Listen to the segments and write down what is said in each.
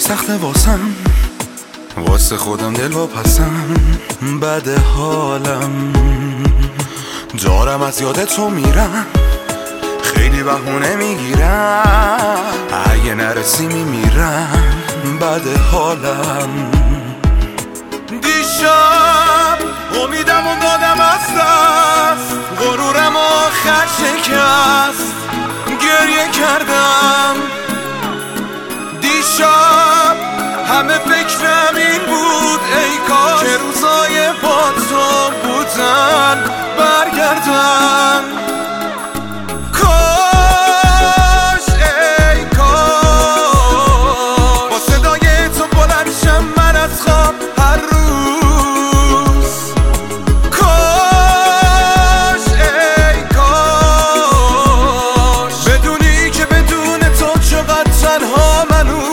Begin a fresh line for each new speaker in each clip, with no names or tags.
سخته واسه خودم دل واپسم، بده حالم دارم از یاد تو میرم، خیلی بهونه میگیرم، اگه نرسی میمیرم، بده حالم. دیشب امیدم و دادم از دست، غرورم آخر شکست، گریه کردم. دیشب همه فکرم این بود، ای کاش که روزای با تو بودن برگردن. کاش ای کاش با صدای تو بلند شم من از خواب هر روز. کاش ای کاش بدونی که بدون تو چقدر تنها منو.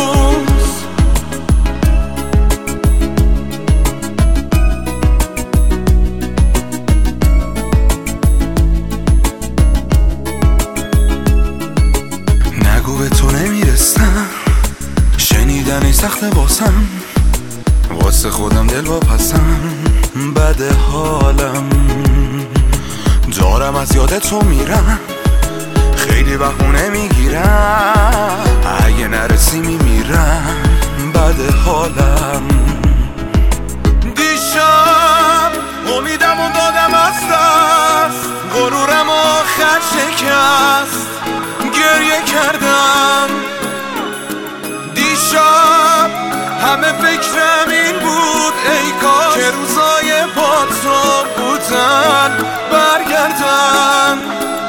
به تو نمیرستم، شنیدنی سخته واسه خودم دل واپسم، بده حالم دارم از یاد تو میرم، خیلی بهونه میگیرم، اگه نرسی میمیرم، بده حالم. دیشب امیدم و دادم از دست، غرورم آخر شکست، گریه کردم. دیشب همه فکرم این بود، ای کاش که روزای با تو بودن برگردن.